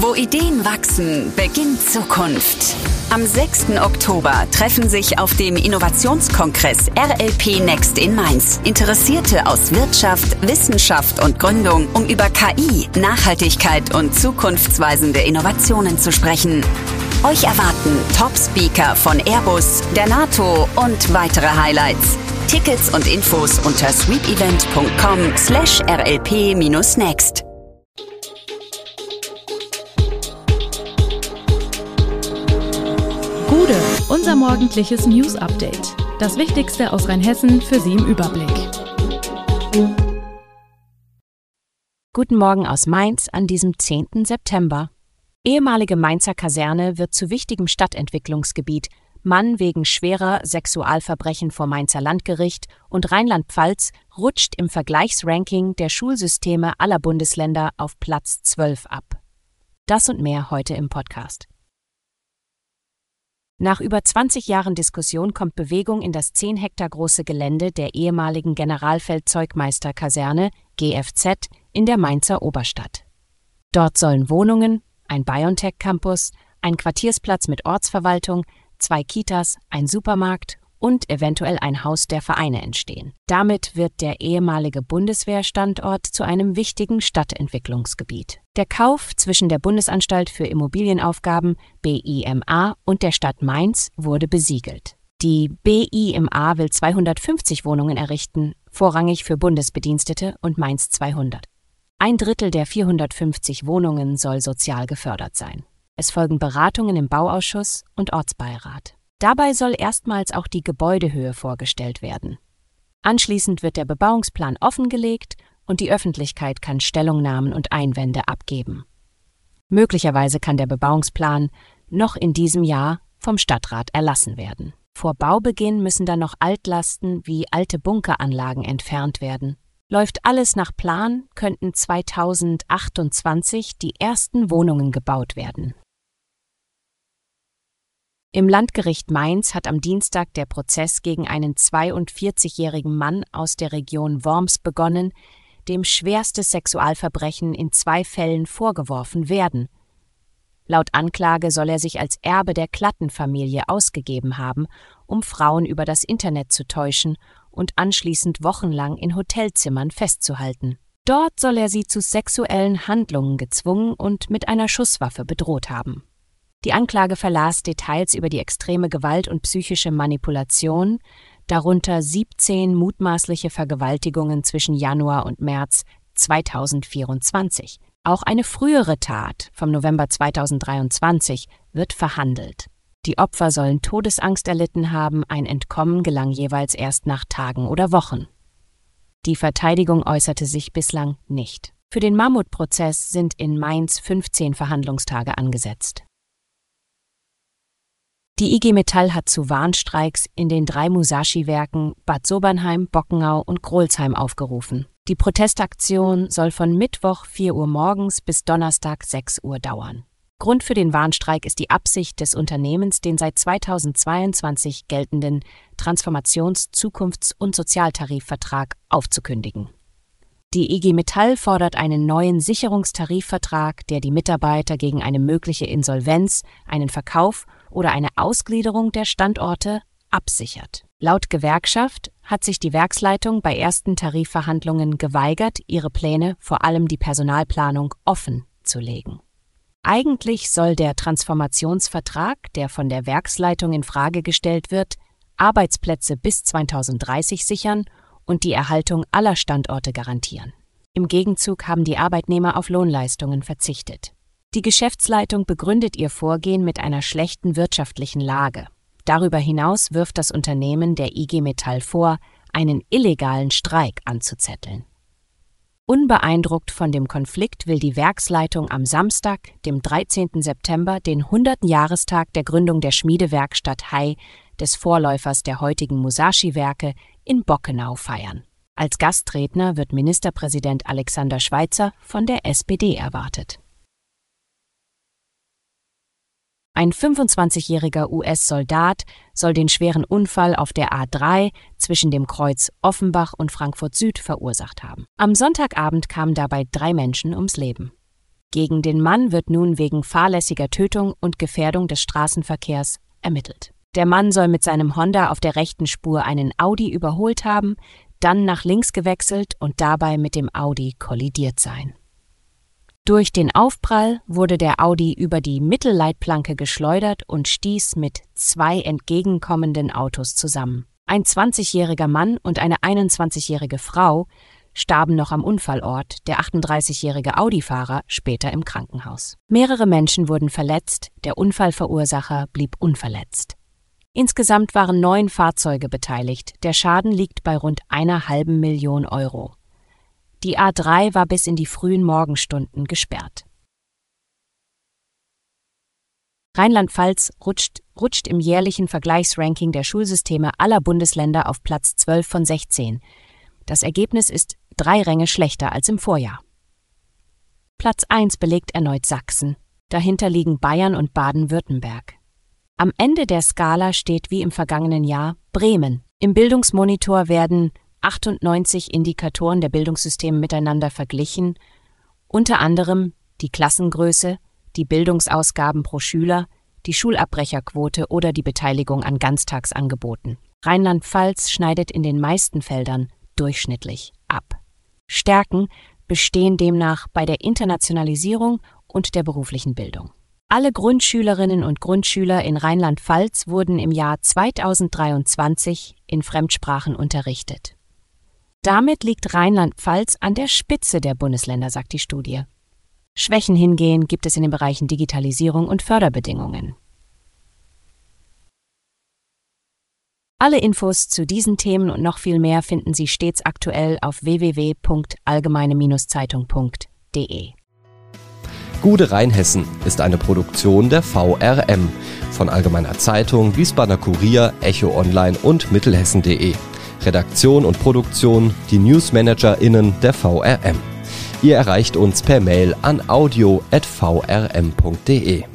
Wo Ideen wachsen, beginnt Zukunft. Am 6. Oktober treffen sich auf dem Innovationskongress RLP Next in Mainz Interessierte aus Wirtschaft, Wissenschaft und Gründung, um über KI, Nachhaltigkeit und zukunftsweisende Innovationen zu sprechen. Euch erwarten Top-Speaker von Airbus, der NATO und weitere Highlights. Tickets und Infos unter sweepevent.com/rlp-next. Gude, unser morgendliches News-Update. Das Wichtigste aus Rheinhessen für Sie im Überblick. Guten Morgen aus Mainz an diesem 10. September. Ehemalige Mainzer Kaserne wird zu wichtigem Stadtentwicklungsgebiet. Mann wegen schwerer Sexualverbrechen vor Mainzer Landgericht und Rheinland-Pfalz rutscht im Vergleichsranking der Schulsysteme aller Bundesländer auf Platz 12 ab. Das und mehr heute im Podcast. Nach über 20 Jahren Diskussion kommt Bewegung in das 10 Hektar große Gelände der ehemaligen Generalfeldzeugmeisterkaserne GFZ in der Mainzer Oberstadt. Dort sollen Wohnungen, ein BioNTech-Campus, ein Quartiersplatz mit Ortsverwaltung, 2 Kitas, ein Supermarkt und eventuell ein Haus der Vereine entstehen. Damit wird der ehemalige Bundeswehrstandort zu einem wichtigen Stadtentwicklungsgebiet. Der Kauf zwischen der Bundesanstalt für Immobilienaufgaben BIMA und der Stadt Mainz wurde besiegelt. Die BIMA will 250 Wohnungen errichten, vorrangig für Bundesbedienstete und Mainz 200. Ein Drittel der 450 Wohnungen soll sozial gefördert sein. Es folgen Beratungen im Bauausschuss und Ortsbeirat. Dabei soll erstmals auch die Gebäudehöhe vorgestellt werden. Anschließend wird der Bebauungsplan offengelegt und die Öffentlichkeit kann Stellungnahmen und Einwände abgeben. Möglicherweise kann der Bebauungsplan noch in diesem Jahr vom Stadtrat erlassen werden. Vor Baubeginn müssen dann noch Altlasten wie alte Bunkeranlagen entfernt werden. Läuft alles nach Plan, könnten 2028 die ersten Wohnungen gebaut werden. Im Landgericht Mainz hat am Dienstag der Prozess gegen einen 42-jährigen Mann aus der Region Worms begonnen, dem schwerste Sexualverbrechen in 2 Fällen vorgeworfen werden. Laut Anklage soll er sich als Erbe der Klattenfamilie ausgegeben haben, um Frauen über das Internet zu täuschen und anschließend wochenlang in Hotelzimmern festzuhalten. Dort soll er sie zu sexuellen Handlungen gezwungen und mit einer Schusswaffe bedroht haben. Die Anklage verlas Details über die extreme Gewalt und psychische Manipulation, darunter 17 mutmaßliche Vergewaltigungen zwischen Januar und März 2024. Auch eine frühere Tat vom November 2023 wird verhandelt. Die Opfer sollen Todesangst erlitten haben, ein Entkommen gelang jeweils erst nach Tagen oder Wochen. Die Verteidigung äußerte sich bislang nicht. Für den Mammutprozess sind in Mainz 15 Verhandlungstage angesetzt. Die IG Metall hat zu Warnstreiks in den 3 Musashi-Werken Bad Sobernheim, Bockenau und Grolsheim aufgerufen. Die Protestaktion soll von Mittwoch 4 Uhr morgens bis Donnerstag 6 Uhr dauern. Grund für den Warnstreik ist die Absicht des Unternehmens, den seit 2022 geltenden Transformations-, Zukunfts- und Sozialtarifvertrag aufzukündigen. Die IG Metall fordert einen neuen Sicherungstarifvertrag, der die Mitarbeiter gegen eine mögliche Insolvenz, einen Verkauf oder eine Ausgliederung der Standorte absichert. Laut Gewerkschaft hat sich die Werksleitung bei ersten Tarifverhandlungen geweigert, ihre Pläne, vor allem die Personalplanung, offen zu legen. Eigentlich soll der Transformationsvertrag, der von der Werksleitung in Frage gestellt wird, Arbeitsplätze bis 2030 sichern und die Erhaltung aller Standorte garantieren. Im Gegenzug haben die Arbeitnehmer auf Lohnleistungen verzichtet. Die Geschäftsleitung begründet ihr Vorgehen mit einer schlechten wirtschaftlichen Lage. Darüber hinaus wirft das Unternehmen der IG Metall vor, einen illegalen Streik anzuzetteln. Unbeeindruckt von dem Konflikt will die Werksleitung am Samstag, dem 13. September, den 100. Jahrestag der Gründung der Schmiedewerkstatt Hai, des Vorläufers der heutigen Musashi-Werke, in Bockenau feiern. Als Gastredner wird Ministerpräsident Alexander Schweitzer von der SPD erwartet. Ein 25-jähriger US-Soldat soll den schweren Unfall auf der A3 zwischen dem Kreuz Offenbach und Frankfurt Süd verursacht haben. Am Sonntagabend kamen dabei 3 Menschen ums Leben. Gegen den Mann wird nun wegen fahrlässiger Tötung und Gefährdung des Straßenverkehrs ermittelt. Der Mann soll mit seinem Honda auf der rechten Spur einen Audi überholt haben, dann nach links gewechselt und dabei mit dem Audi kollidiert sein. Durch den Aufprall wurde der Audi über die Mittelleitplanke geschleudert und stieß mit 2 entgegenkommenden Autos zusammen. Ein 20-jähriger Mann und eine 21-jährige Frau starben noch am Unfallort, der 38-jährige Audi-Fahrer später im Krankenhaus. Mehrere Menschen wurden verletzt, der Unfallverursacher blieb unverletzt. Insgesamt waren 9 Fahrzeuge beteiligt, der Schaden liegt bei rund 1,5 Million Euro. Die A3 war bis in die frühen Morgenstunden gesperrt. Rheinland-Pfalz rutscht im jährlichen Vergleichsranking der Schulsysteme aller Bundesländer auf Platz 12 von 16. Das Ergebnis ist 3 Ränge schlechter als im Vorjahr. Platz 1 belegt erneut Sachsen. Dahinter liegen Bayern und Baden-Württemberg. Am Ende der Skala steht wie im vergangenen Jahr Bremen. Im Bildungsmonitor werden 98 Indikatoren der Bildungssysteme miteinander verglichen, unter anderem die Klassengröße, die Bildungsausgaben pro Schüler, die Schulabbrecherquote oder die Beteiligung an Ganztagsangeboten. Rheinland-Pfalz schneidet in den meisten Feldern durchschnittlich ab. Stärken bestehen demnach bei der Internationalisierung und der beruflichen Bildung. Alle Grundschülerinnen und Grundschüler in Rheinland-Pfalz wurden im Jahr 2023 in Fremdsprachen unterrichtet. Damit liegt Rheinland-Pfalz an der Spitze der Bundesländer, sagt die Studie. Schwächen hingehen gibt es in den Bereichen Digitalisierung und Förderbedingungen. Alle Infos zu diesen Themen und noch viel mehr finden Sie stets aktuell auf www.allgemeine-zeitung.de. Gude Rheinhessen ist eine Produktion der VRM von Allgemeiner Zeitung, Wiesbadener Kurier, Echo Online und Mittelhessen.de. Redaktion und Produktion die NewsmanagerInnen der VRM. Ihr erreicht uns per Mail an audio@vrm.de.